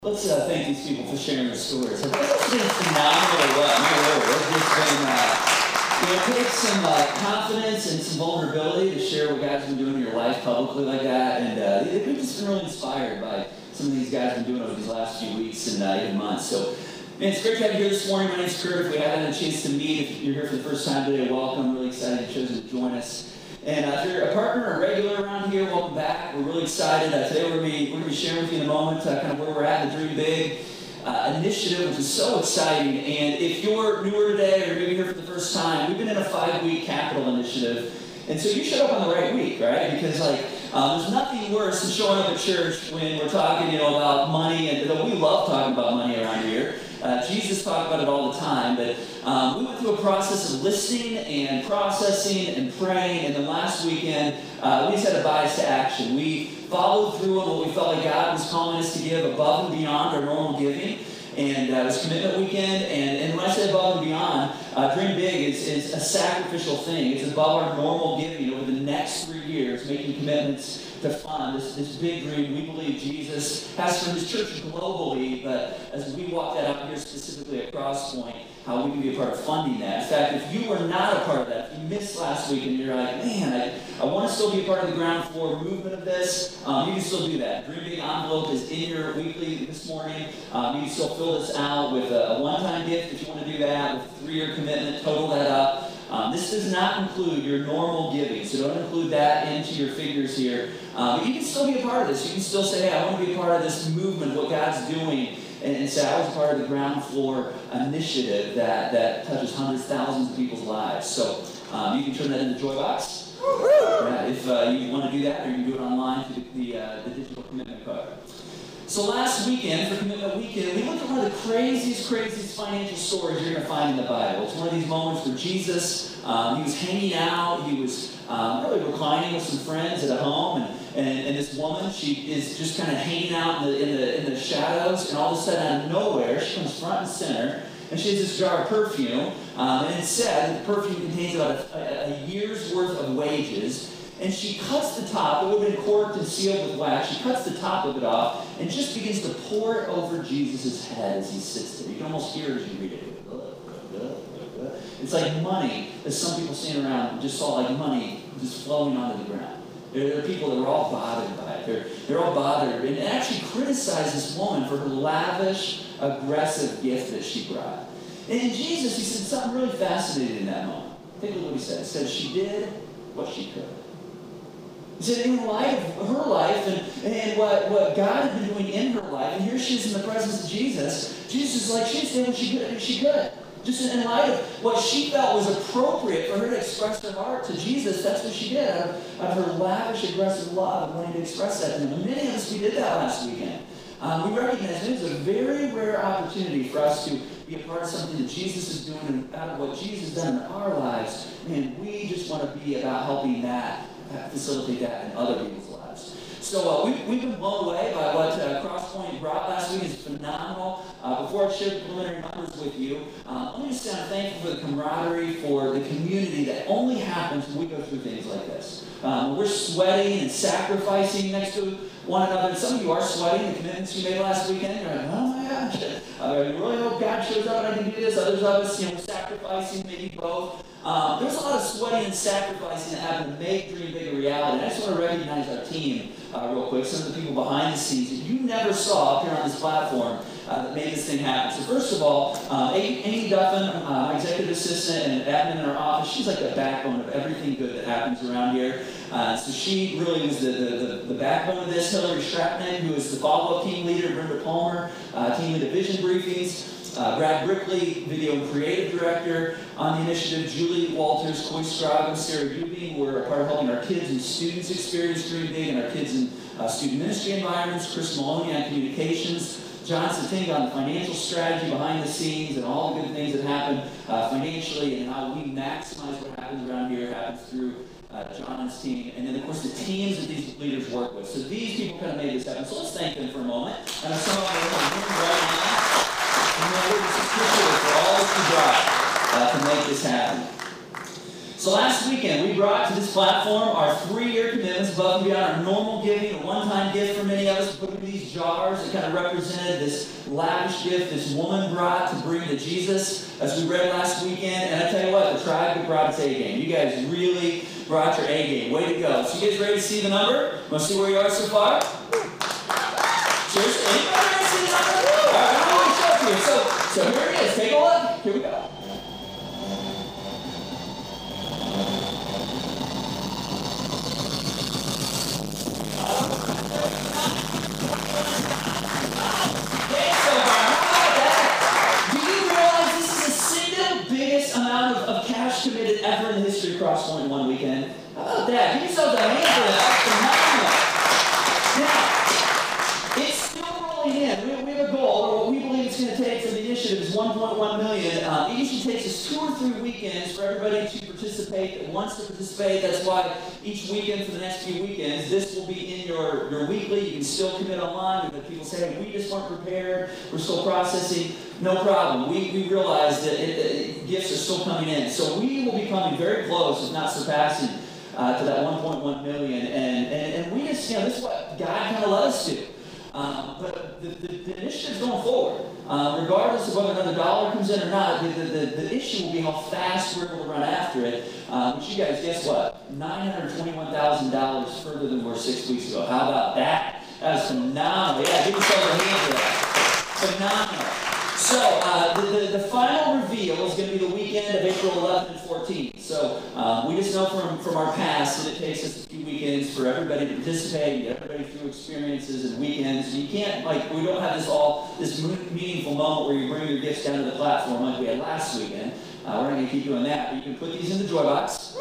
Let's thank these people for sharing their stories. Have this been phenomenal or what? My Lord, it's been, it takes some confidence and some vulnerability to share what God's been doing in your life publicly like that. And we've just been really inspired by some of these guys have been doing over these last few weeks and even months. So, man, it's great to have you here this morning. My name's Kurt. If we haven't had a chance to meet, if you're here for the first time today, welcome. Really excited you've chosen to join us. And if you're a partner or a regular around here, welcome back. We're really excited. Today we're going to be sharing with you in a moment kind of where we're at in the Dream Big initiative, which is so exciting. And if you're newer today or maybe here for the first time, we've been in a 5-week capital initiative. And so you showed up on the right week, right? Because there's nothing worse than showing up at church when we're talking, about money. And we love talking about money around here. Jesus talked about it all the time, but we went through a process of listening and processing and praying, and then last weekend, we just had a bias to action. We followed through on what we felt like God was calling us to give above and beyond our normal giving, and it was commitment weekend, and when I say above and beyond, Dream Big is a sacrificial thing. It's above our normal giving over the next 3 years, making commitments to fund this big dream we believe Jesus has for his church globally, but as we walk that out here specifically at Crosspoint, how we can be a part of funding that. In fact, if you were not a part of that, if you missed last week and you're like, man, I want to still be a part of the ground floor movement of this, you can still do that. Dream Big envelope is in your weekly this morning. You can still fill this out with a one-time gift if you want to do that, with a 3-year commitment, total that up. This does not include your normal giving, so don't include that into your figures here. But you can still be a part of this. You can still say, hey, I want to be a part of this movement, what God's doing, and say, I was a part of the ground floor initiative that touches hundreds, thousands of people's lives. So you can turn that into Joy Box. If you want to do that, or you can do it online through the digital commitment card. So last weekend, for Commitment Weekend, we looked at one of the craziest financial stories you're going to find in the Bible. It's one of these moments where Jesus, he was hanging out, he was really reclining with some friends at a home, and this woman, she is just kind of hanging out in the shadows, and all of a sudden, out of nowhere, she comes front and center, and she has this jar of perfume, and it said that the perfume contains about a year's worth of wages. And she cuts the top, it would have been corked and sealed with wax. She cuts the top of it off and just begins to pour it over Jesus' head as he sits there. You can almost hear it as you read it. It's like money, as some people stand around just saw like money just flowing onto the ground. There are people that were all bothered by it. They're all bothered and actually criticized this woman for her lavish, aggressive gift that she brought. And in Jesus, he said something really fascinating in that moment. Think of what he said. He said she did what she could. He said in light of her life and what God had been doing in her life, and here she is in the presence of Jesus, Jesus is like, she did what she could. Just in light of what she felt was appropriate for her to express her heart to Jesus, that's what she did out of her lavish, aggressive love and wanting to express that to him. And many of us, we did that last weekend. We recognize it was a very rare opportunity for us to be a part of something that Jesus is doing, and out of what Jesus has done in our lives. Man, we just want to be about helping that, facilitate that in other people's lives. So we've been blown away by what Crosspoint brought last week. It's phenomenal. Before I share the preliminary numbers with you, let me just say I'm thankful for the camaraderie, for the community that only happens when we go through things like this. We're sweating and sacrificing next to one another. And some of you are sweating the commitments you made last weekend. You're like, oh my gosh, I really hope God shows up and I can do this. Others of us, sacrificing, maybe both. There's a lot of sweating and sacrificing that happened to make Dream Big a reality. And I just want to recognize our team real quick, some of the people behind the scenes that you never saw up here on this platform that made this thing happen. So first of all, Amy Duffin, my executive assistant and admin in our office, she's like the backbone of everything good that happens around here. So she really was the backbone of this. Hillary Shrapney, who is the follow-up team leader, Brenda Palmer, team lead of vision briefings. Brad Brickley, video and creative director on the initiative. Julie Walters, Coy Scrogum, Sarah Dubing were a part of helping our kids and students experience Dream Big and our kids in student ministry environments. Chris Maloney on communications. John Satinga on the financial strategy behind the scenes and all the good things that happen financially and how we maximize what happens around here happens through John and his team. And then, of course, the teams that these leaders work with. So these people kind of made this happen. So let's thank them for a moment. And some of them are here right now. And we're just appreciative for all that you brought to make this happen. So last weekend, we brought to this platform our 3-year commitments above and beyond our normal giving, a one-time gift for many of us. We put in these jars that kind of represented this lavish gift this woman brought to bring to Jesus, as we read last weekend. And I tell you what, the tribe brought its A game. You guys really brought your A game. Way to go. So you guys ready to see the number? Want to see where you are so far? Seriously? Anybody ready to see the number? All right, I'm going to show it to you. So here it is. Take a look. Here we go. Committed ever in the history of Crosspoint in one weekend. How about that? Give yourselves a hand for that. Now, it's still rolling in. We have a goal, or what we believe it's going to take for the initiative is $1.1 million. It usually takes us 2 or 3 weekends for everybody to participate that wants to participate. That's why each weekend for the next few weekends, this will be in your weekly. You can still commit online. But people say, hey, we just weren't prepared. We're still processing. No problem. We realize that gifts are still coming in. So we will be coming very close, if not surpassing, to that 1.1 million. And we just, this is what God kind of led us to. But the initiative is going forward. Regardless of whether another dollar comes in or not, the issue will be how fast we're able to run after it. Which you guys, guess what? $921,000 further than we were 6 weeks ago. How about that? That was phenomenal. Yeah, give yourself a hand for that. Phenomenal. So, the final reveal is going to be the weekend of April 11th and 14th. So, we just know from our past that it takes us a few weekends for everybody to participate, get everybody through experiences and weekends. You can't, we don't have this meaningful moment where you bring your gifts down to the platform like we had last weekend. We're not going to keep doing that, but you can put these in the joy box,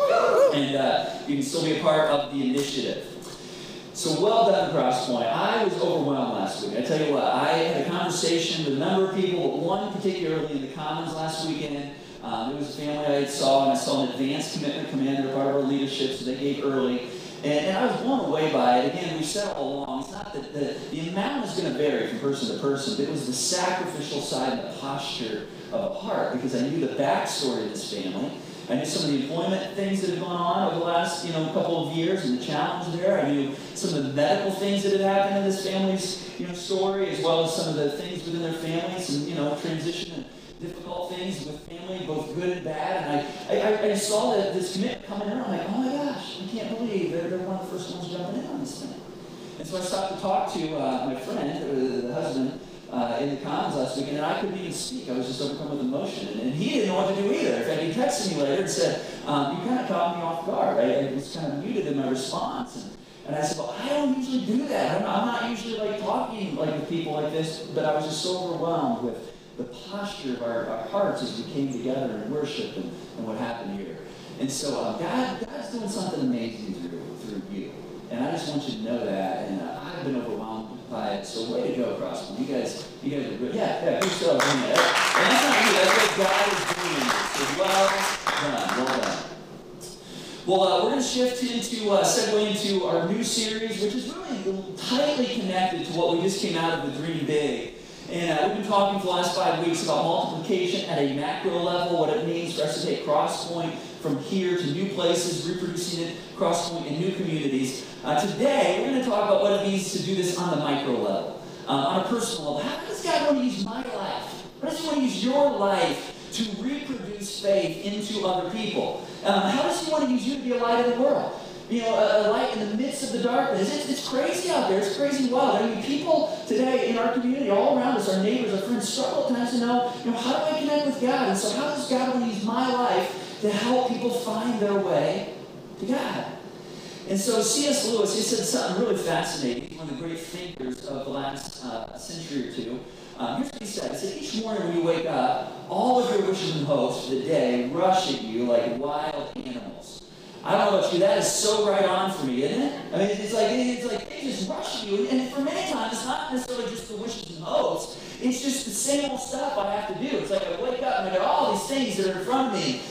and you can still be a part of the initiative. So well done, Crosspoint. I was overwhelmed last week. I tell you what, I had a conversation with a number of people, but one particularly in the Commons last weekend. It was a family I saw, and I saw an advanced commitment come in. They're part of our leadership, so they gave early. And I was blown away by it. Again, we said all along, it's not that the amount is going to vary from person to person, but it was the sacrificial side and the posture of a heart, because I knew the backstory of this family. I knew some of the employment things that had gone on over the last, couple of years and the challenge there. I knew some of the medical things that had happened in this family's, story, as well as some of the things within their families and, transition and difficult things with family, both good and bad. And I saw that this commitment coming in. I'm like, oh my gosh, I can't believe they're one of the first ones jumping in on this thing. And so I stopped to talk to my friend, the husband, in the Commons last week, and I couldn't even speak. I was just overcome with emotion, and he didn't know what to do either. In fact, he texted me later and said, you kind of caught me off guard. I was kind of muted in my response, and I said, well, I don't usually do that. I'm not usually talking with people like this, but I was just so overwhelmed with the posture of our hearts as we came together in worship and what happened here. And so God's doing something amazing through you, and I just want you to know that, and I've been overwhelmed by it. So way to go, Crosspoint. You guys are good. Yeah, good stuff. And that's not you. That's what God is doing. So well done. Well, we're going to shift segue into our new series, which is really tightly connected to what we just came out of the Dream Big. And we've been talking for the last 5 weeks about multiplication at a macro level, what it means for us to take Crosspoint from here to new places, reproducing it, Crosspoint in new communities. Today, we're going to talk about what it means to do this on the micro level, on a personal level. How does God want to use my life? How does He want to use your life to reproduce faith into other people? How does He want to use you to be a light of the world? A light in the midst of the darkness. It's crazy out there. It's crazy wild. I mean, people today in our community, all around us, our neighbors, our friends, struggle at times to know, how do I connect with God? And so how does God want to use my life to help people find their way to God? And so C.S. Lewis, he said something really fascinating. He's one of the great thinkers of the last century or two. Here's what he said. He said, each morning when you wake up, all of your wishes and hopes for the day rush at you like wild animals. I don't know about you, that is so right on for me, isn't it? I mean, it's like they just rush you. And for many times, it's not necessarily just the wishes and hopes. It's just the same old stuff I have to do. It's like I wake up and I got all these things that are in front of me.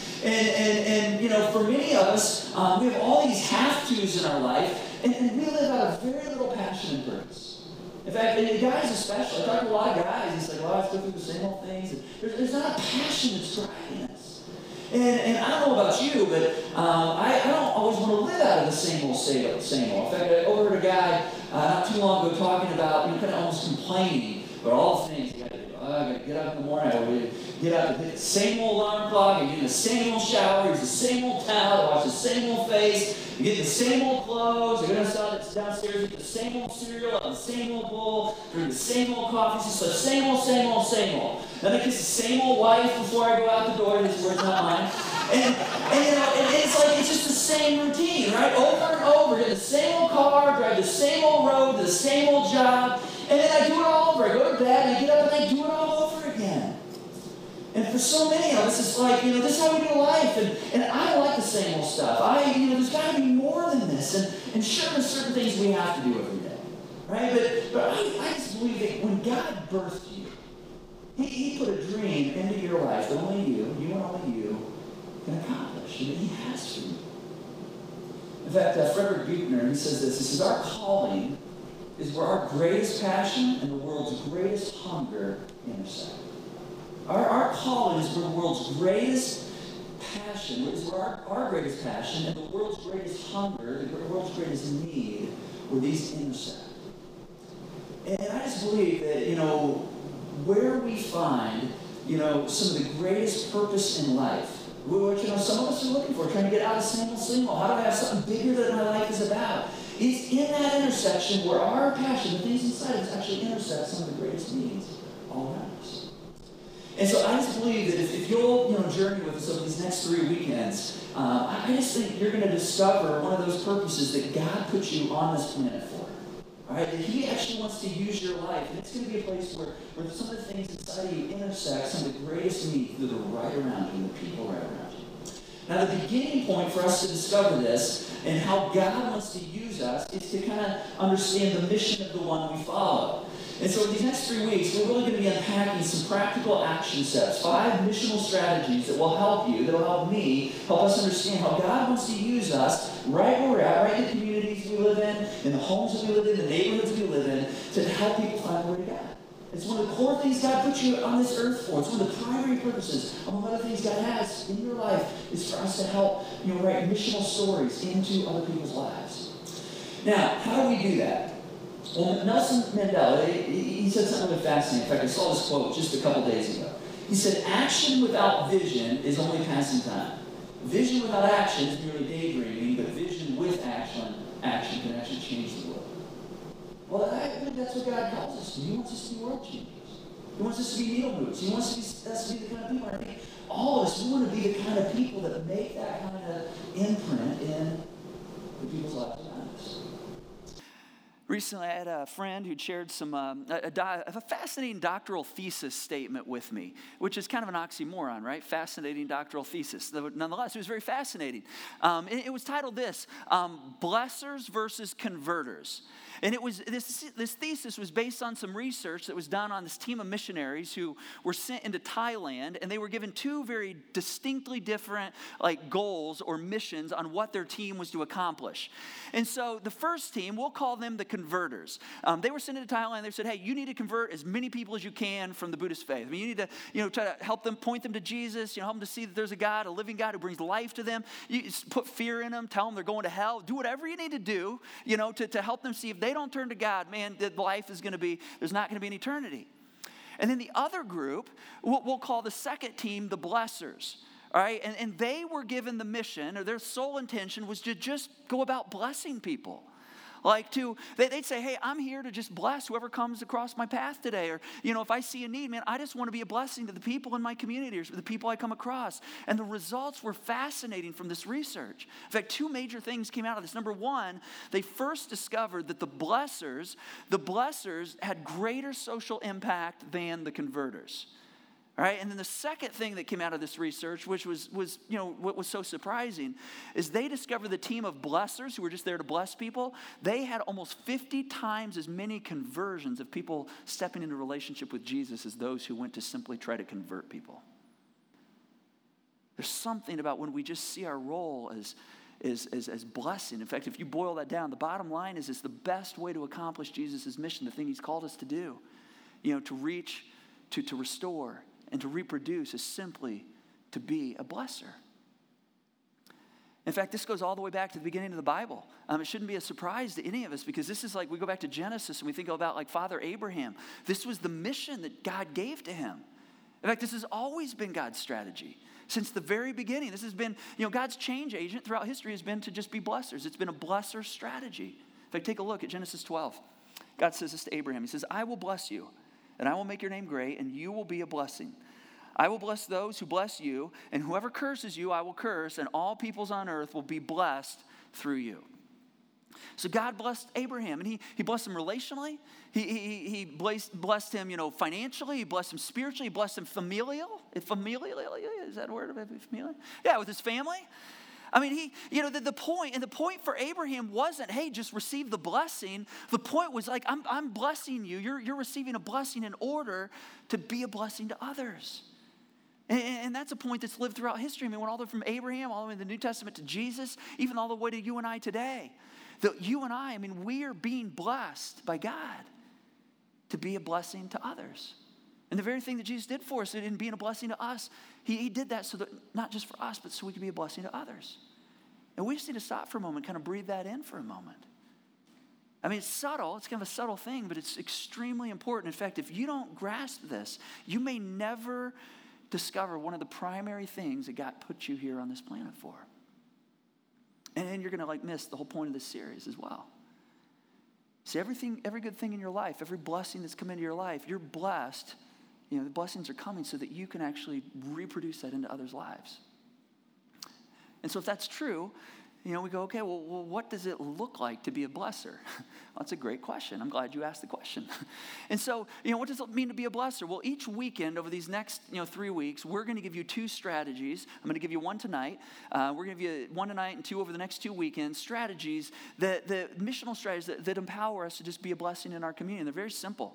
And for many of us, we have all these have-tos in our life, and we live out of very little passion and purpose. In fact, and guys especially, I talk to a lot of guys, it's like, I still do the same old things. And there's not a passion that's driving us. And I don't know about you, but I don't always want to live out of the same old, same old. In fact, I overheard a guy not too long ago talking about, kind of almost complaining about all the things you got to do. I got to get up in the morning, I got to get up and hit the same old alarm clock, and get in the same old shower, use the same old towel, wash the same old face, you get the same old clothes, you're going to downstairs, eat the same old cereal, out of the same old bowl, drink the same old coffee, it's just the same old, same old, same old. Then I kiss the same old wife before I go out the door, his words, not mine. And it's like, it's just the same routine, right? Over and over, get the same old car, drive the same old road, the same old job, and then I do it all over. I go to bed, and I get up, and I do it all over again. And for so many of us, it's like, this is how we do life. And I don't like the same old stuff. There's got to be more than this. And sure, there's certain things we have to do every day. Right? But I just believe that when God birthed you, He put a dream into your life that only you and only you can accomplish. And that He has for you. In fact, Frederick Buechner, he says this. He says, our calling is where our greatest passion and the world's greatest hunger intersect. Our calling is where the world's greatest passion, is where our greatest passion and the world's greatest hunger, the world's greatest need, where these intersect. And I just believe that, where we find, some of the greatest purpose in life, which, some of us are looking for, trying to get out of same old. How do I have something bigger that my life is about? It's in that intersection where our passion, the things inside of us, actually intersect some of the greatest needs all around us. And so I just believe that if you'll journey with us over these next 3 weekends, I just think you're going to discover one of those purposes that God put you on this planet for. All right? That He actually wants to use your life. And it's going to be a place where some of the things inside of you intersect some of the greatest needs that are right around you and the people right around you. Now, the beginning point for us to discover this and how God wants to use us is to kind of understand the mission of the one we follow. And so in these next 3 weeks, we're really going to be unpacking some practical action steps, 5 missional strategies that will help you, that will help me, help us understand how God wants to use us right where we're at, right in the communities we live in the homes that we live in, the neighborhoods we live in, to help people find the way to God. It's one of the core things God put you on this earth for. It's one of the primary purposes. Among other things God has in your life is for us to help, write missional stories into other people's lives. Now, how do we do that? Well, Nelson Mandela, he said something really fascinating. In fact, I saw this quote just a couple days ago. He said, action without vision is only passing time. Vision without action is merely daydreaming, but vision with action can actually change the world. Well, I think that's what God calls us to. He wants us to be world changers. He wants us to be needle movers. He wants us to be the kind of people, I think all of us, we want to be the kind of people that make that kind of imprint in the people's lives around us. Recently, I had a friend who shared a fascinating doctoral thesis statement with me, which is kind of an oxymoron, right? Fascinating doctoral thesis. Nonetheless, it was very fascinating. It was titled this, Blessers versus Converters. And it was this thesis was based on some research that was done on this team of missionaries who were sent into Thailand, and they were given 2 very distinctly different goals or missions on what their team was to accomplish. And so the first team, we'll call them the converters. They were sent into Thailand. They said, hey, you need to convert as many people as you can from the Buddhist faith. I mean, you need to try to help them, point them to Jesus, help them to see that there's a God, a living God who brings life to them. You put fear in them, tell them they're going to hell. Do whatever you need to do, to help them see if they don't turn to God, man, that life is going to be, there's not going to be an eternity. And then the other group, we'll call the second team the blessers. All right, and they were given the mission, or their sole intention was to just go about blessing people. They'd say, hey, I'm here to just bless whoever comes across my path today. Or, if I see a need, man, I just want to be a blessing to the people in my community or the people I come across. And the results were fascinating from this research. In fact, 2 major things came out of this. Number one, they first discovered that the blessers had greater social impact than the converters. All right, and then the second thing that came out of this research, which was what was so surprising, is they discovered the team of blessers who were just there to bless people. They had almost 50 times as many conversions of people stepping into a relationship with Jesus as those who went to simply try to convert people. There's something about when we just see our role as blessing. In fact, if you boil that down, the bottom line is it's the best way to accomplish Jesus' mission, the thing He's called us to do, to reach, to restore, and to reproduce is simply to be a blesser. In fact, this goes all the way back to the beginning of the Bible. It shouldn't be a surprise to any of us because this is like, we go back to Genesis and we think about like Father Abraham. This was the mission that God gave to him. In fact, this has always been God's strategy. Since the very beginning, this has been, God's change agent throughout history has been to just be blessers. It's been a blesser strategy. In fact, take a look at Genesis 12. God says this to Abraham. He says, I will bless you, and I will make your name great, and you will be a blessing. I will bless those who bless you, and whoever curses you, I will curse, and all peoples on earth will be blessed through you. So God blessed Abraham, and he blessed him relationally. He blessed him, financially. He blessed him spiritually. He blessed him familial. Is that a word? Familial? Yeah, with his family. I mean, the point for Abraham wasn't, hey, just receive the blessing. The point was like, I'm blessing you. You're receiving a blessing in order to be a blessing to others. And that's a point that's lived throughout history. I mean, went all the way from Abraham, all the way in the New Testament to Jesus, even all the way to you and I today. That you and I mean, we are being blessed by God to be a blessing to others. And the very thing that Jesus did for us in being a blessing to us, he did that so that not just for us, but so we could be a blessing to others. And we just need to stop for a moment, kind of breathe that in for a moment. I mean, it's subtle. It's kind of a subtle thing, but it's extremely important. In fact, if you don't grasp this, you may never discover one of the primary things that God put you here on this planet for. And you're going to miss the whole point of this series as well. See, every good thing in your life, every blessing that's come into your life, you're blessed. The blessings are coming so that you can actually reproduce that into others' lives. And so if that's true, we go, okay, well, what does it look like to be a blesser? Well, that's a great question. I'm glad you asked the question. And so, what does it mean to be a blesser? Well, each weekend over these next, 3 weeks, we're going to give you 2 strategies. I'm going to give you one tonight. We're going to give you one tonight and 2 over the next 2 weekends. Strategies, the missional strategies that empower us to just be a blessing in our community. They're very simple.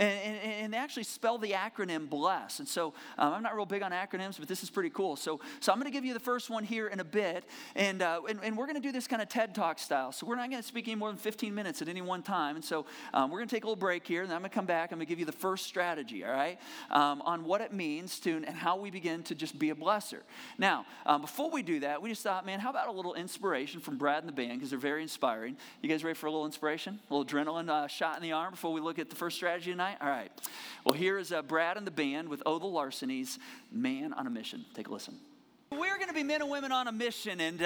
And they actually spell the acronym BLESS. And so I'm not real big on acronyms, but this is pretty cool. So I'm going to give you the first one here in a bit. And we're going to do this kind of TED Talk style. So we're not going to speak any more than 15 minutes at any one time. And so we're going to take a little break here, and then I'm going to come back. I'm going to give you the first strategy, all right, on what it means to and how we begin to just be a blesser. Now, before we do that, we just thought, man, how about a little inspiration from Brad and the band, because they're very inspiring. You guys ready for a little inspiration? A little adrenaline shot in the arm before we look at the first strategy tonight? All right. Well, here is Brad and the band with Oh the Larcenys, Man on a Mission. Take a listen. We're going to be men and women on a mission, and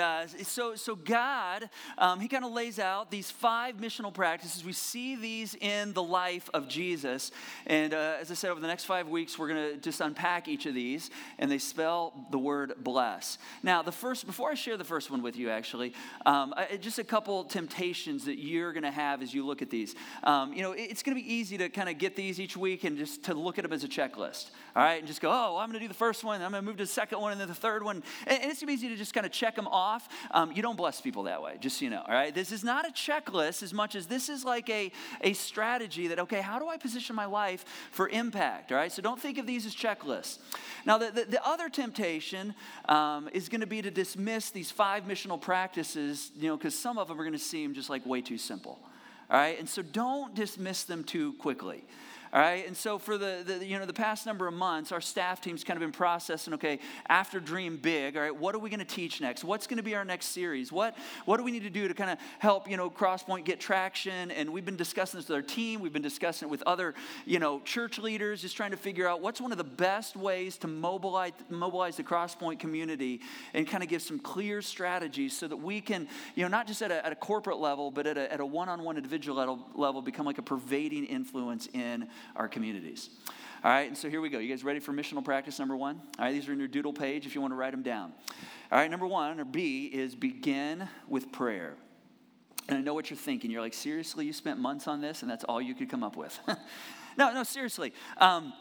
so God, he kind of lays out these 5 missional practices. We see these in the life of Jesus, and as I said, over the next 5 weeks, we're going to just unpack each of these, and they spell the word bless. Now, before I share the first one with you, actually, just a couple temptations that you're going to have as you look at these. It's going to be easy to kind of get these each week and just to look at them as a checklist, all right, and just go, oh, well, I'm going to do the first one, and I'm going to move to the second one, and then the third one. And it's easy to just kind of check them off. You don't bless people that way, just so you know, all right? This is not a checklist as much as this is like a strategy that, okay, how do I position my life for impact, all right? So don't think of these as checklists. Now, the other temptation is going to be to dismiss these 5 missional practices, because some of them are going to seem just like way too simple, all right? And so don't dismiss them too quickly. All right, and so for the past number of months, our staff team's kind of been processing, okay, after Dream Big, all right, what are we going to teach next? What's going to be our next series? What do we need to do to kind of help, Crosspoint get traction? And we've been discussing this with our team. We've been discussing it with other, church leaders, just trying to figure out what's one of the best ways to mobilize the Crosspoint community and kind of give some clear strategies so that we can, not just at a corporate level, but at a one-on-one individual level, become like a pervading influence in our communities. All right, and so here we go. You guys ready for missional practice number 1? All right, these are in your doodle page if you want to write them down. All right, number 1, or B, is begin with prayer. And I know what you're thinking. You're like, seriously, you spent months on this and that's all you could come up with? No, seriously. I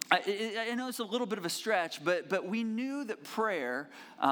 know it's a little bit of a stretch, but we knew that prayer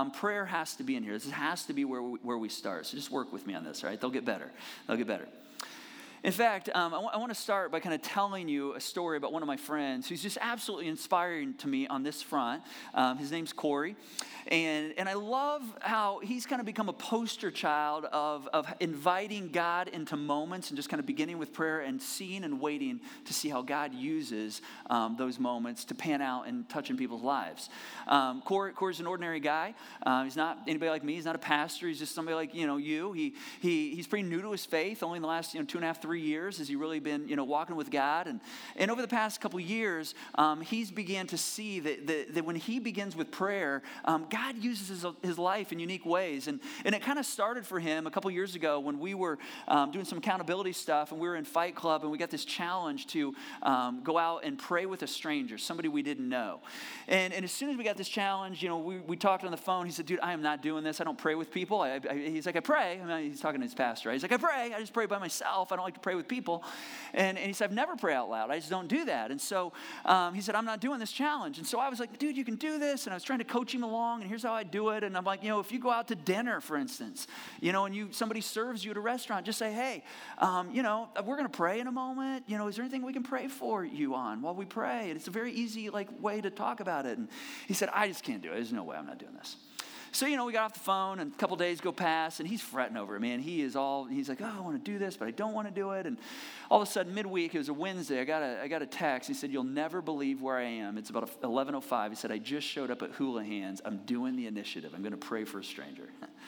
has to be in here. This has to be where we start. So just work with me on this, all right? They'll get better. In fact, I want to start by kind of telling you a story about one of my friends who's just absolutely inspiring to me on this front. His name's Corey. And I love how he's kind of become a poster child of inviting God into moments and just kind of beginning with prayer and seeing and waiting to see how God uses those moments to pan out and touch in people's lives. Corey's an ordinary guy. He's not anybody like me. He's not a pastor. He's just somebody like, you. He's pretty new to his faith. Only in the last 2.5-3 years has he really been walking with God. And over the past couple years, he's began to see that when he begins with prayer, God uses his life in unique ways. And it kind of started for him a couple years ago when we were doing some accountability stuff, and we were in Fight Club, and we got this challenge to go out and pray with a stranger, somebody we didn't know. And as soon as we got this challenge, we talked on the phone. He said, dude, I am not doing this. I don't pray with people. He's like, I pray. He's talking to his pastor. Right? He's like, I pray. I just pray by myself. I don't like to pray with people. And he said, I've never pray out loud. I just don't do that. And so he said, I'm not doing this challenge. And so I was like, dude, you can do this. And I was trying to coach him along, and here's how I do it. And I'm like, if you go out to dinner, for instance, and somebody serves you at a restaurant, just say, hey, we're going to pray in a moment. Is there anything we can pray for you on while we pray? And it's a very easy way to talk about it. And he said, I just can't do it. There's no way I'm not doing this. So, we got off the phone, and a couple days go past, and he's fretting over it, man. He's like, I want to do this, but I don't want to do it. And all of a sudden, midweek, it was a Wednesday, I got a text. He said, you'll never believe where I am. It's about 11:05. He said, I just showed up at Houlihan's. I'm doing the initiative. I'm going to pray for a stranger.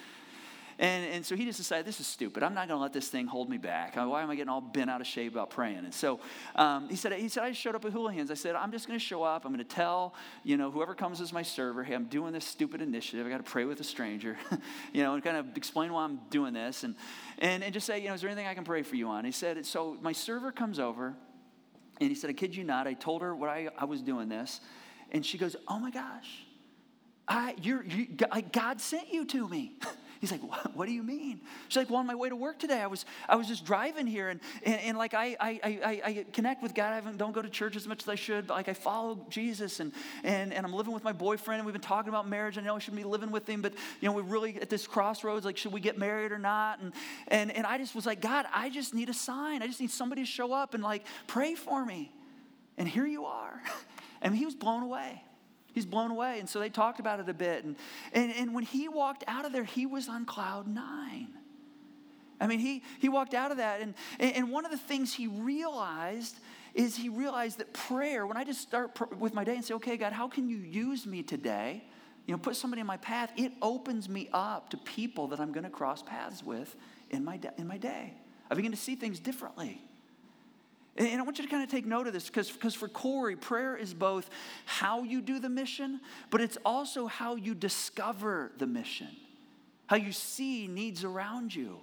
And so he just decided, this is stupid. I'm not going to let this thing hold me back. Why am I getting all bent out of shape about praying? And so he said, I just showed up at Houlihan's. I said, I'm just going to show up. I'm going to tell, whoever comes as my server, hey, I'm doing this stupid initiative. I got to pray with a stranger, and kind of explain why I'm doing this. And just say, is there anything I can pray for you on? He said, so my server comes over, and he said, I kid you not. I told her what I was doing this. And she goes, oh my gosh, God sent you to me. He's like, what do you mean? She's like, well, on my way to work today, I was just driving here, and I connect with God. I don't go to church as much as I should, but I follow Jesus, and I'm living with my boyfriend, and we've been talking about marriage. I know I shouldn't be living with him, but we're really at this crossroads. Should we get married or not? And I just was like, God, I just need a sign. I just need somebody to show up and pray for me. And here you are. And he was blown away. He's blown away. And so they talked about it a bit. And when he walked out of there, he was on cloud 9. I mean, he walked out of that. And one of the things he realized that prayer, when I just start with my day and say, okay, God, how can you use me today? Put somebody in my path. It opens me up to people that I'm going to cross paths with in my day. I begin to see things differently. And I want you to kind of take note of this because for Corey, prayer is both how you do the mission, but it's also how you discover the mission, how you see needs around you.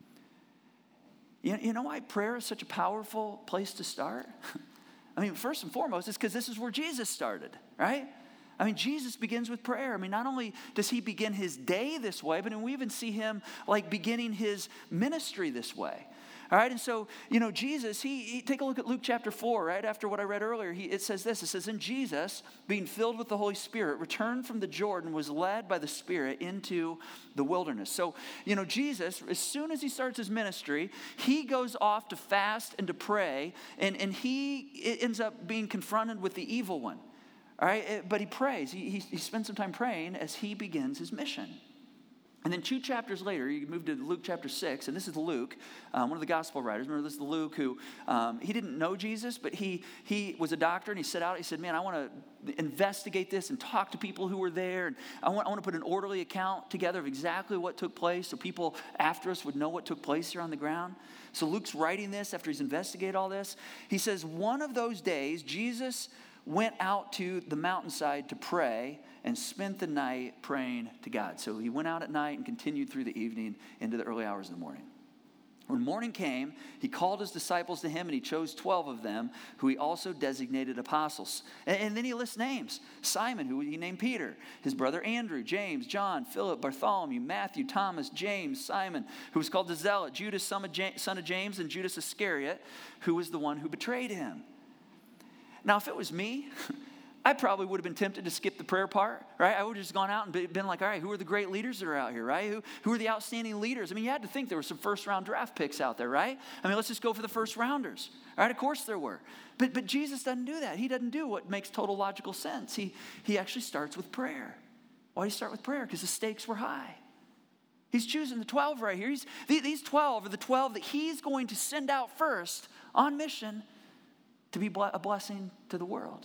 You know why prayer is such a powerful place to start? I mean, first and foremost, it's because this is where Jesus started, right? I mean, Jesus begins with prayer. I mean, not only does he begin his day this way, but we even see him beginning his ministry this way. All right, and so, Jesus, he take a look at Luke chapter 4, right? After what I read earlier, it says this. It says, and Jesus, being filled with the Holy Spirit, returned from the Jordan, was led by the Spirit into the wilderness. So, Jesus, as soon as he starts his ministry, he goes off to fast and to pray, and he ends up being confronted with the evil one. All right, but he prays. He spends some time praying as he begins his mission. And then 2 chapters later, you move to Luke chapter 6, and this is Luke, one of the gospel writers. Remember, this is Luke who, he didn't know Jesus, but he was a doctor, and he said, man, I want to investigate this and talk to people who were there, and I want to put an orderly account together of exactly what took place so people after us would know what took place here on the ground. So Luke's writing this after he's investigated all this. He says, one of those days, Jesus went out to the mountainside to pray and spent the night praying to God. So he went out at night and continued through the evening into the early hours of the morning. When morning came, he called his disciples to him, and he chose 12 of them, who he also designated apostles. And then he lists names. Simon, who he named Peter, his brother Andrew, James, John, Philip, Bartholomew, Matthew, Thomas, James, Simon, who was called the Zealot, Judas, son of James, and Judas Iscariot, who was the one who betrayed him. Now, if it was me, I probably would have been tempted to skip the prayer part, right? I would have just gone out and been like, all right, who are the great leaders that are out here, right? Who are the outstanding leaders? I mean, you had to think there were some first-round draft picks out there, right? I mean, let's just go for the first rounders, right? Of course there were. But Jesus doesn't do that. He doesn't do what makes total logical sense. He actually starts with prayer. Why do you start with prayer? Because the stakes were high. He's choosing the 12 right here. These 12 are the 12 that he's going to send out first on mission to be a blessing to the world.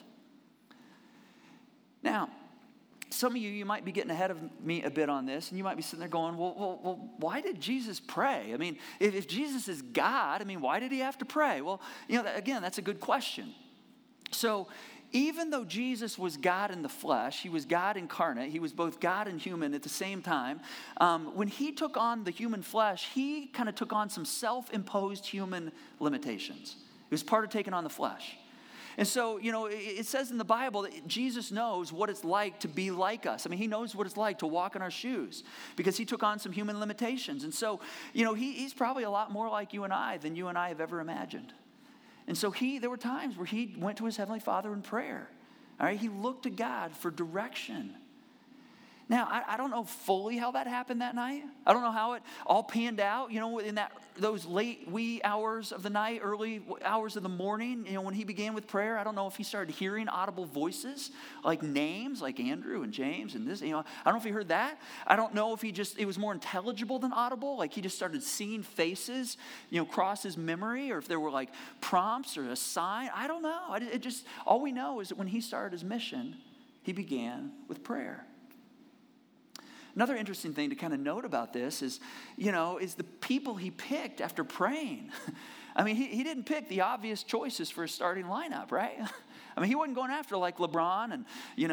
Now, some of you might be getting ahead of me a bit on this, and you might be sitting there going, well, why did Jesus pray? I mean, if Jesus is God, I mean, why did he have to pray? Well, again, that's a good question. So, even though Jesus was God in the flesh, he was God incarnate, he was both God and human at the same time, when he took on the human flesh, he kind of took on some self-imposed human limitations. It was part of taking on the flesh. And so, it says in the Bible that Jesus knows what it's like to be like us. I mean, he knows what it's like to walk in our shoes because he took on some human limitations. And so, he's probably a lot more like you and I than you and I have ever imagined. And so there were times where he went to his Heavenly Father in prayer. All right, he looked to God for direction. Now, I don't know fully how that happened that night. I don't know how it all panned out, in those late wee hours of the night, early hours of the morning, when he began with prayer. I don't know if he started hearing audible voices, like names, like Andrew and James and this, I don't know if he heard that. I don't know if it was more intelligible than audible, like he just started seeing faces, cross his memory, or if there were like prompts or a sign. I don't know. All we know is that when he started his mission, he began with prayer. Another interesting thing to kind of note about this is the people he picked after praying. I mean, he didn't pick the obvious choices for his starting lineup, right? I mean, he wasn't going after like LeBron and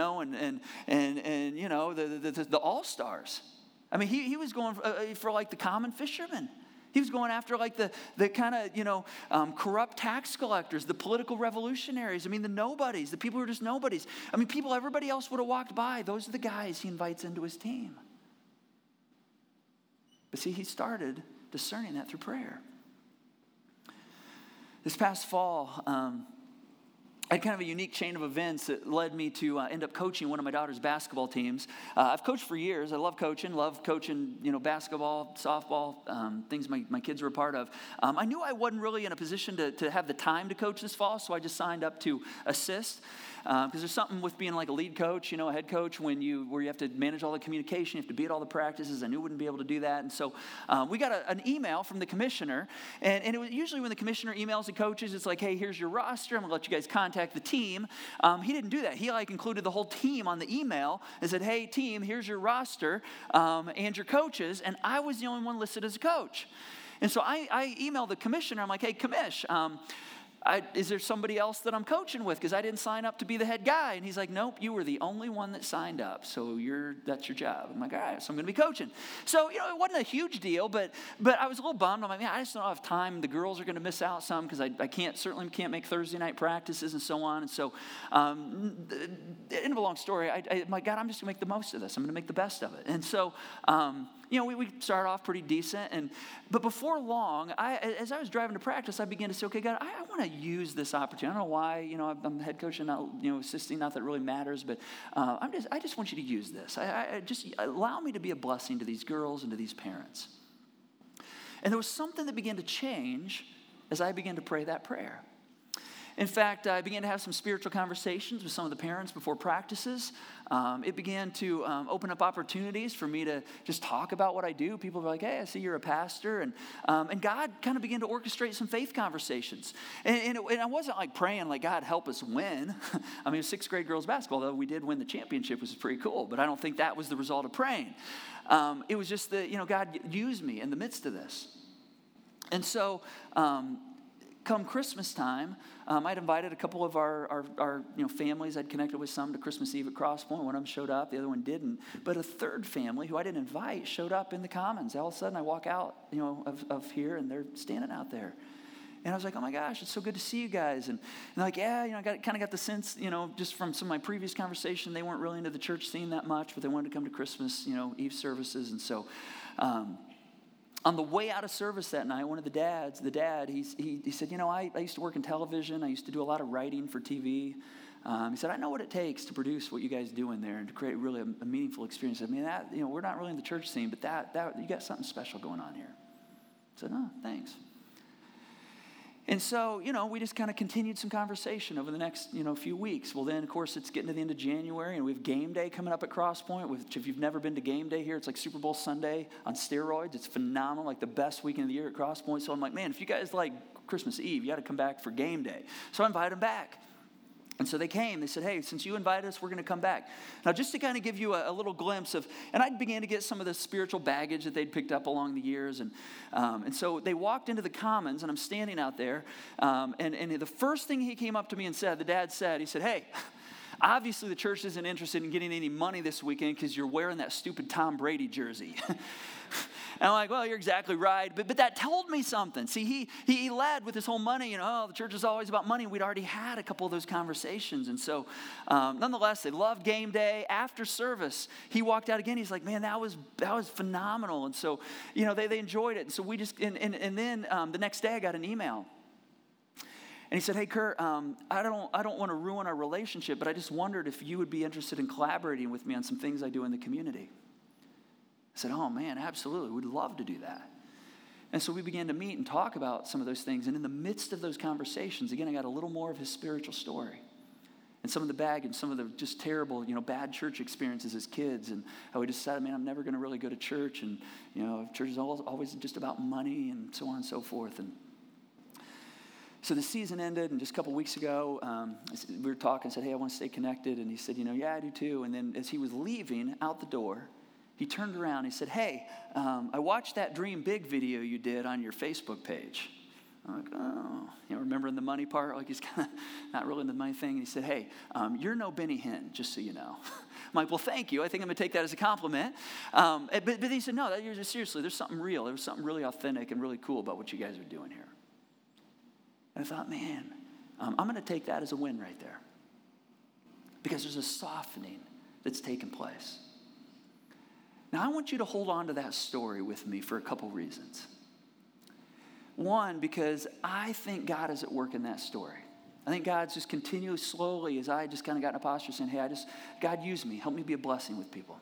the all-stars. I mean, he was going for like the common fishermen. He was going after like the kind of, corrupt tax collectors, the political revolutionaries. I mean, the nobodies, the people who are just nobodies. I mean, people everybody else would have walked by. Those are the guys he invites into his team. But see, he started discerning that through prayer. This past fall, I had kind of a unique chain of events that led me to end up coaching one of my daughter's basketball teams. I've coached for years. I love coaching, basketball, softball, things my kids were a part of. I knew I wasn't really in a position to have the time to coach this fall, so I just signed up to assist. Because there's something with being like a lead coach, a head coach, where you have to manage all the communication, you have to be at all the practices. I knew I wouldn't be able to do that. And so we got an email from the commissioner. And it was usually when the commissioner emails the coaches, it's like, hey, here's your roster. I'm going to let you guys contact the team. He didn't do that. He included the whole team on the email and said, hey, team, here's your roster and your coaches. And I was the only one listed as a coach. And so I emailed the commissioner. I'm like, hey, commish, is there somebody else that I'm coaching with? Because I didn't sign up to be the head guy. And he's like, nope, you were the only one that signed up. So that's your job. I'm like, all right, so I'm going to be coaching. So, it wasn't a huge deal, but I was a little bummed. I'm like, man, I just don't have time. The girls are going to miss out some because I certainly can't make Thursday night practices and so on. And so, end of a long story, my God, I'm just going to make the most of this. I'm going to make the best of it. And so, we started off pretty decent. But before long, as I was driving to practice, I began to say, okay, God, I want to use this opportunity. I don't know why, I'm the head coach and not, assisting, not that it really matters, but I just want you to use this. I just allow me to be a blessing to these girls and to these parents. And there was something that began to change as I began to pray that prayer. In fact, I began to have some spiritual conversations with some of the parents before practices. It began to open up opportunities for me to just talk about what I do. People were like, hey, I see you're a pastor. And God kind of began to orchestrate some faith conversations. And I wasn't like praying like, God, help us win. I mean, it was sixth grade girls basketball, though we did win the championship, which was pretty cool. But I don't think that was the result of praying. It was just that, God used me in the midst of this. And so come Christmas time, I'd invited a couple of our families. I'd connected with some to Christmas Eve at Cross Point. One of them showed up, the other one didn't. But a third family who I didn't invite showed up in the Commons. All of a sudden, I walk out, of here, and they're standing out there. And I was like, oh my gosh, it's so good to see you guys. And they're like, yeah, I kind of got the sense, just from some of my previous conversation, they weren't really into the church scene that much, but they wanted to come to Christmas, Eve services. And so, on the way out of service that night, one of the dad, he said, I used to work in television. I used to do a lot of writing for TV. He said, I know what it takes to produce what you guys do in there and to create really a meaningful experience. I mean, that, we're not really in the church scene, but that you got something special going on here. I said, oh, thanks. And so, we just kind of continued some conversation over the next, few weeks. Well, then, of course, it's getting to the end of January, and we have game day coming up at Crosspoint, which if you've never been to game day here, it's like Super Bowl Sunday on steroids. It's phenomenal, like the best weekend of the year at Crosspoint. So I'm like, man, if you guys like Christmas Eve, you got to come back for game day. So I invited them back. And so they came. They said, hey, since you invited us, we're going to come back. Now, just to kind of give you a little glimpse of, and I began to get some of the spiritual baggage that they'd picked up along the years. And so they walked into the Commons, and I'm standing out there. And the first thing he came up to me and said, the dad said, he said, hey, obviously the church isn't interested in getting any money this weekend because you're wearing that stupid Tom Brady jersey. And I'm like, well, you're exactly right. But that told me something. See, he led with this whole money, the church is always about money. We'd already had a couple of those conversations. And so nonetheless, they loved game day. After service, he walked out again. He's like, man, that was phenomenal. And so, they enjoyed it. And so we just, and then the next day I got an email. And he said, hey, Kurt, I don't want to ruin our relationship, but I just wondered if you would be interested in collaborating with me on some things I do in the community. I said, oh, man, absolutely. We'd love to do that. And so we began to meet and talk about some of those things. And in the midst of those conversations, again, I got a little more of his spiritual story and some of the baggage, some of the just terrible, bad church experiences as kids. And how we decided, man, I'm never going to really go to church. And, church is always just about money and so on and so forth. And so the season ended, and just a couple weeks ago, we were talking. I said, hey, I want to stay connected. And he said, yeah, I do too. And then as he was leaving out the door, he turned around and he said, hey, I watched that Dream Big video you did on your Facebook page. I'm like, oh, remembering the money part, like he's kind of not really in the money thing. And he said, hey, you're no Benny Hinn, just so you know. I'm like, well, thank you. I think I'm going to take that as a compliment. But he said, no, seriously, there's something real. There was something really authentic and really cool about what you guys are doing here. And I thought, man, I'm going to take that as a win right there. Because there's a softening that's taken place. Now, I want you to hold on to that story with me for a couple reasons. One, because I think God is at work in that story. I think God's just continually, slowly, as I just kind of got in a posture saying, hey, God, use me. Help me be a blessing with people.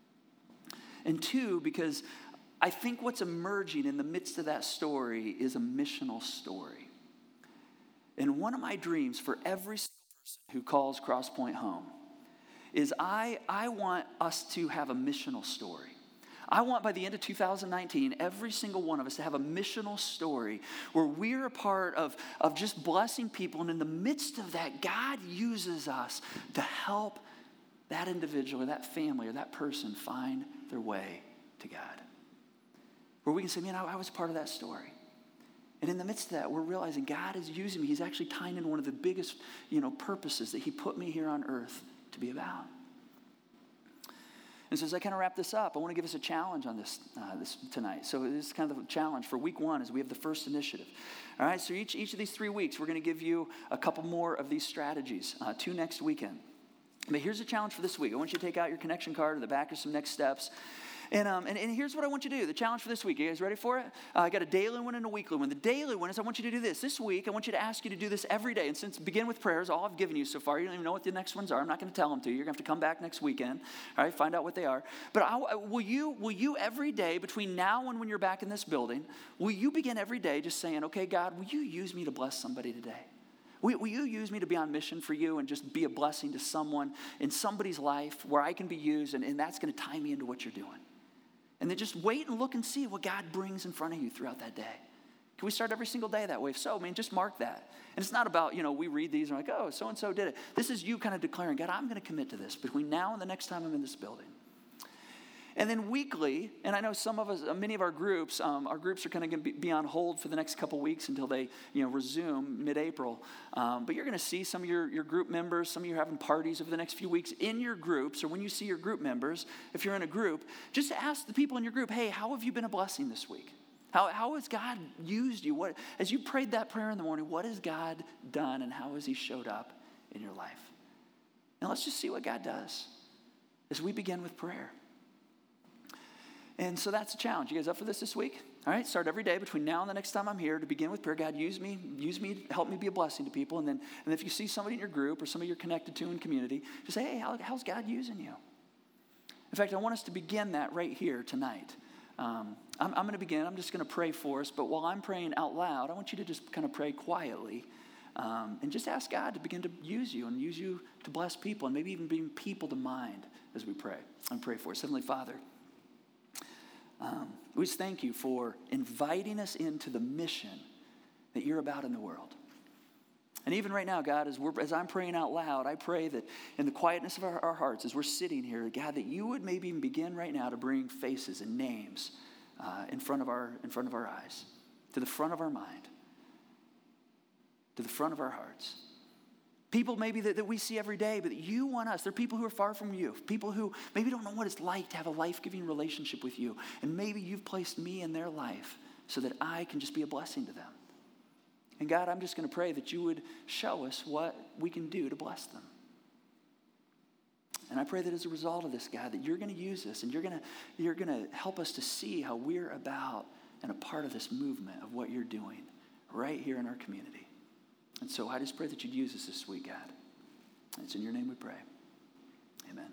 And two, because I think what's emerging in the midst of that story is a missional story. And one of my dreams for every single person who calls Crosspoint home is I want us to have a missional story. I want by the end of 2019, every single one of us to have a missional story where we're a part of just blessing people. And in the midst of that, God uses us to help that individual or that family or that person find their way to God. Where we can say, man, I was part of that story. And in the midst of that, we're realizing God is using me. He's actually tying in one of the biggest, purposes that he put me here on earth to be about. And so as I kind of wrap this up, I want to give us a challenge on this tonight. So this is kind of the challenge for week one as we have the first initiative. All right, so each of these 3 weeks, we're going to give you a couple more of these strategies, 2 next weekend. But here's the challenge for this week. I want you to take out your connection card. In the back are some next steps. And here's what I want you to do. The challenge for this week. You guys ready for it? I got a daily one and a weekly one. The daily one is I want you to do this. This week, I want you to ask you to do this every day. And since begin with prayers, all I've given you so far, you don't even know what the next ones are. I'm not going to tell them to you. You're going to have to come back next weekend. All right, find out what they are. But will you every day between now and when you're back in this building, will you begin every day just saying, okay, God, will you use me to bless somebody today? Will you use me to be on mission for you and just be a blessing to someone in somebody's life where I can be used, and that's going to tie me into what you're doing? And then just wait and look and see what God brings in front of you throughout that day. Can we start every single day that way? If so, just mark that. And it's not about, we read these and we're like, oh, so-and-so did it. This is you kind of declaring, God, I'm going to commit to this between now and the next time I'm in this building. And then weekly, and I know many of our groups are kind of going to be on hold for the next couple weeks until they, resume mid-April. But you're going to see some of your group members, some of you are having parties over the next few weeks in your groups, or when you see your group members, if you're in a group, just ask the people in your group, hey, how have you been a blessing this week? How has God used you? As you prayed that prayer in the morning, what has God done and how has he showed up in your life? And let's just see what God does as we begin with prayer. And so that's the challenge. You guys up for this week? All right, start every day between now and the next time I'm here to begin with prayer. God, use me, help me be a blessing to people. And then if you see somebody in your group or somebody you're connected to in community, just say, hey, how's God using you? In fact, I want us to begin that right here tonight. I'm going to begin. I'm just going to pray for us. But while I'm praying out loud, I want you to just kind of pray quietly and just ask God to begin to use you and use you to bless people and maybe even bring people to mind as we pray. And pray for us. Heavenly Father, we just thank you for inviting us into the mission that you're about in the world. And even right now, God, as I'm praying out loud, I pray that in the quietness of our hearts, as we're sitting here, God, that you would maybe even begin right now to bring faces and names in front of our eyes, to the front of our mind, to the front of our hearts. People maybe that we see every day, but that you want us. They're people who are far from you, people who maybe don't know what it's like to have a life-giving relationship with you. And maybe you've placed me in their life so that I can just be a blessing to them. And God, I'm just going to pray that you would show us what we can do to bless them. And I pray that as a result of this, God, that you're going to use this and you're going to help us to see how we're about and a part of this movement of what you're doing right here in our community. And so I just pray that you'd use us this week, God. And it's in your name we pray. Amen.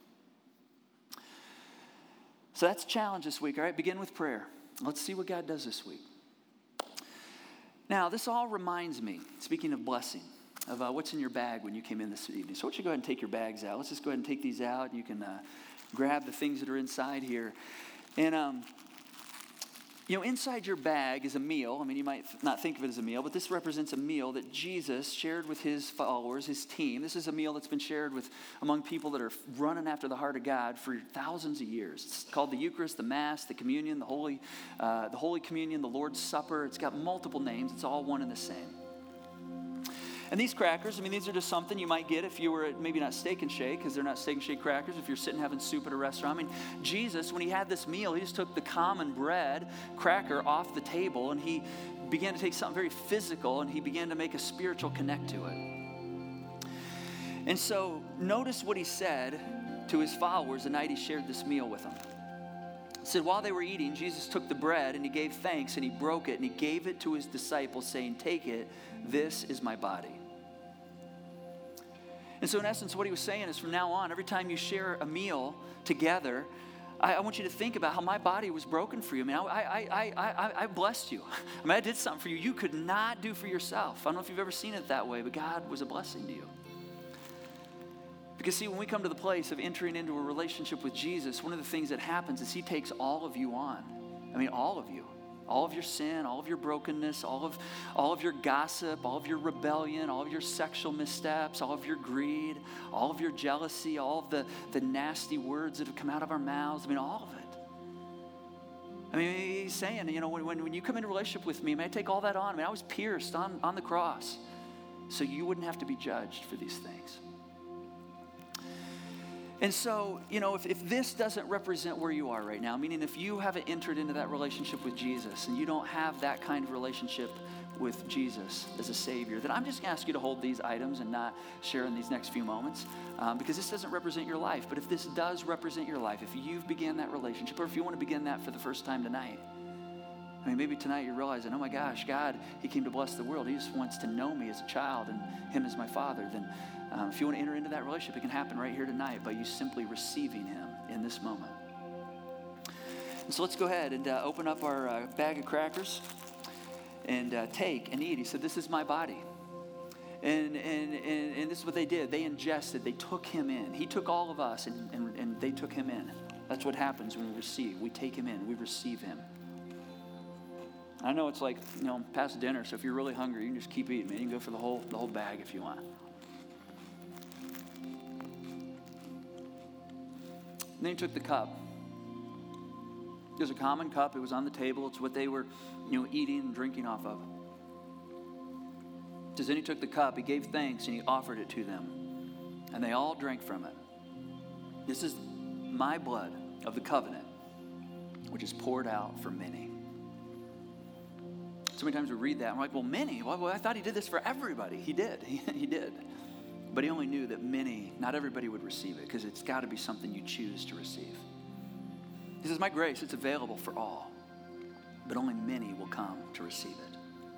So that's a challenge this week, all right? Begin with prayer. Let's see what God does this week. Now, this all reminds me, speaking of blessing, of what's in your bag when you came in this evening. So why don't you go ahead and take your bags out. Let's just go ahead and take these out. You can grab the things that are inside here. And, inside your bag is a meal. I mean, you might not think of it as a meal, but this represents a meal that Jesus shared with his followers, his team. This is a meal that's been shared among people that are running after the heart of God for thousands of years. It's called the Eucharist, the Mass, the Communion, the Holy Communion, the Lord's Supper. It's got multiple names. It's all one and the same. And these crackers, these are just something you might get if you were at maybe not Steak and Shake, because they're not Steak and Shake crackers, if you're sitting having soup at a restaurant. Jesus, when he had this meal, he just took the common bread cracker off the table and he began to take something very physical and he began to make a spiritual connect to it. And so notice what he said to his followers the night he shared this meal with them. It said, while they were eating, Jesus took the bread and he gave thanks and he broke it and he gave it to his disciples saying, take it, this is my body. And so in essence, what he was saying is from now on, every time you share a meal together, I want you to think about how my body was broken for you. I blessed you. I did something for you you could not do for yourself. I don't know if you've ever seen it that way, but God was a blessing to you. Because see, when we come to the place of entering into a relationship with Jesus, one of the things that happens is he takes all of you on. All of you. All of your sin, all of your brokenness, all of your gossip, all of your rebellion, all of your sexual missteps, all of your greed, all of your jealousy, all of the nasty words that have come out of our mouths. All of it. He's saying, when you come into a relationship with me, I take all that on. I was pierced on the cross so you wouldn't have to be judged for these things. And so, if this doesn't represent where you are right now, meaning if you haven't entered into that relationship with Jesus and you don't have that kind of relationship with Jesus as a Savior, then I'm just going to ask you to hold these items and not share in these next few moments because this doesn't represent your life. But if this does represent your life, if you've began that relationship or if you want to begin that for the first time tonight, maybe tonight you're realizing, oh my gosh, God, he came to bless the world. He just wants to know me as a child and him as my father. Then if you want to enter into that relationship, it can happen right here tonight by you simply receiving him in this moment. And so let's go ahead and open up our bag of crackers and take and eat. He said, this is my body. And this is what they did. They ingested, they took him in. He took all of us and they took him in. That's what happens when we receive. We take him in, we receive him. I know it's like, past dinner, so if you're really hungry, you can just keep eating, man. You can go for the whole bag if you want. And then he took the cup. It was a common cup. It was on the table. It's what they were, eating and drinking off of. It says, then he took the cup. He gave thanks and he offered it to them. And they all drank from it. This is my blood of the covenant, which is poured out for many. So many times we read that and we're like, well, many? Well, I thought he did this for everybody. He did. He did. But he only knew that not everybody would receive it because it's got to be something you choose to receive. He says, my grace, it's available for all. but only many will come to receive it.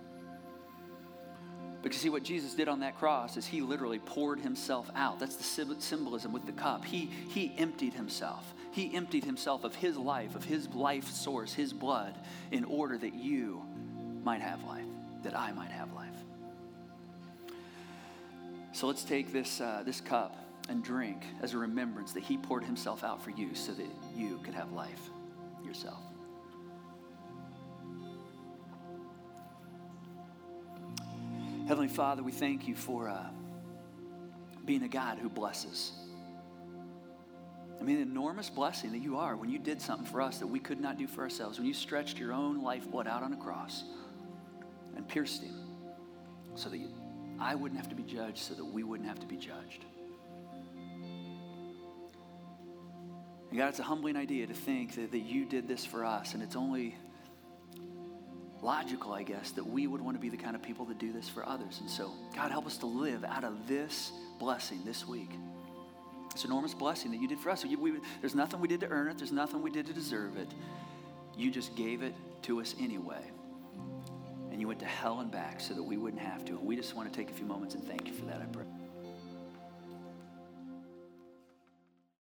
Because see, what Jesus did on that cross is he literally poured himself out. That's the symbolism with the cup. He emptied himself. He emptied himself of his life source, his blood, in order that you might have life, that I might have life. So let's take this cup and drink as a remembrance that he poured himself out for you so that you could have life yourself. Heavenly Father, we thank you for being a God who blesses. I mean, the enormous blessing that you are when you did something for us that we could not do for ourselves, when you stretched your own lifeblood out on a cross and pierced him so that I wouldn't have to be judged, so that we wouldn't have to be judged. And God, it's a humbling idea to think that you did this for us, and it's only logical, I guess, that we would want to be the kind of people that do this for others. And so, God, help us to live out of this blessing this week. This enormous blessing that you did for us. There's nothing we did to earn it. There's nothing we did to deserve it. You just gave it to us anyway. And you went to hell and back so that we wouldn't have to. And we just want to take a few moments and thank you for that, I pray.